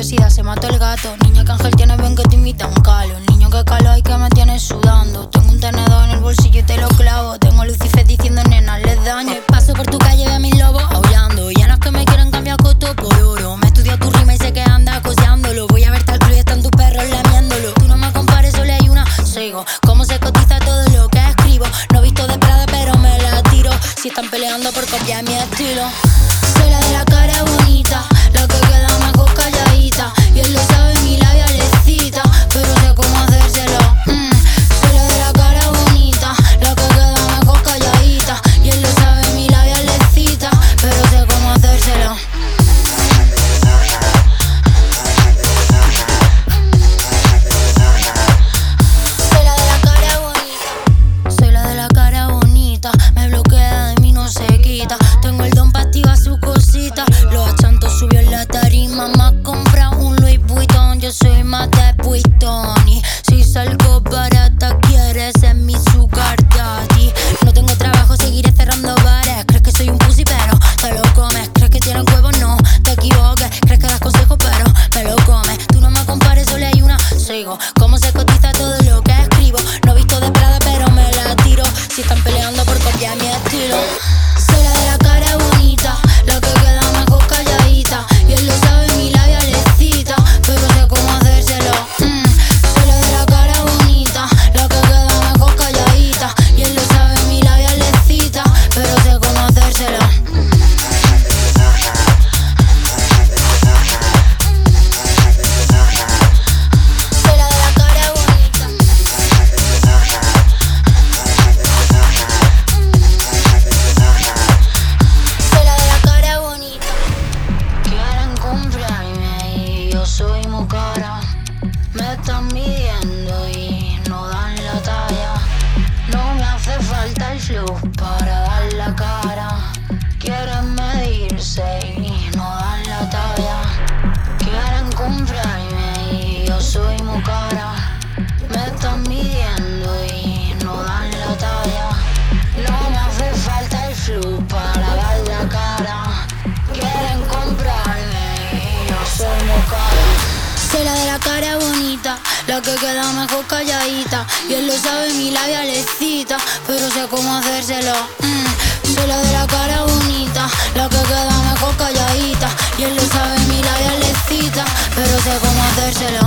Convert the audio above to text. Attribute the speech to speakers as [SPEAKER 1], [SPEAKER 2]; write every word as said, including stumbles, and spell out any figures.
[SPEAKER 1] universidad se mató el gato. Niña que Ángel tiene, ven que te invita un calo. Niño que cala y que me tiene sudando. Tengo un tenedor en el bolsillo y te lo clavo. Tengo Lucifer diciendo nena, les daño. Paso por tu calle, ve a mis lobos aullando. Llenas que me quieren cambiar costo por oro. Me estudia tu rima y sé que anda coseándolo. Voy a ver tal club y están tus perros lamiéndolo. Tú no me compares, solo hay una, sigo. Cómo se cotiza todo lo que escribo. No he visto de Prada pero me la tiro. Si están peleando por copiar mi estilo. Soy la de la cara bonita, la que queda mejor calladita. Y él lo sabe, mi labia le excita, pero sé cómo hacérselo. mm. Soy la de la cara bonita, la que queda mejor calladita. Y él lo sabe, mi labia le excita, pero sé cómo hacérselo. Soy la de la cara bonita, soy la de la cara bonita. Me bloquea, de mí no se quita. Tengo el don pa' activar su cosita. Los achantos subió en la tarima. Me ha comprado un Louis Vuitton. Yo soy más de Vuitton. Y si salgo barata, quieres ser mi sugar daddy. No tengo trabajo, seguiré cerrando bares. Crees que soy un pussy, pero te lo comes. Crees que tienen huevos, no te equivoques. Crees que das consejos, pero me lo comes. Tú no me compares, solo hay una, sigo. Cómo se cotiza todo lo que escribo. No he visto de Prada, pero me la tiro. Si están peleando por copiar mi estilo. Soy la de la cara bonita, la que queda mejor calladita. Y él lo sabe, mi labia le excita, pero sé cómo hacérselo. mm. Soy la de la cara bonita, la que queda mejor calladita. Y él lo sabe, mi labia le excita, pero sé cómo hacérselo. Soy la de la cara bonita. Soy la de la cara bonita. Quieren comprarme y yo soy muy cara. Me están midiendo y no dan la talla. No me hace falta el flow para dar la cara. Quieren medirse y no dan la talla. Quieren comprarme y yo soy muy cara. Me están midiendo y no dan la talla. No me hace falta el flow para dar la cara. Quieren comprarme y yo soy muy cara. Soy la de la cara bonita, la que queda mejor calladita. Y él lo sabe, mi labia le excita, pero sé cómo hacérselo. mm. Soy la de la cara bonita, la que queda mejor calladita. Y él lo sabe, mi labia le excita, pero sé cómo hacérselo.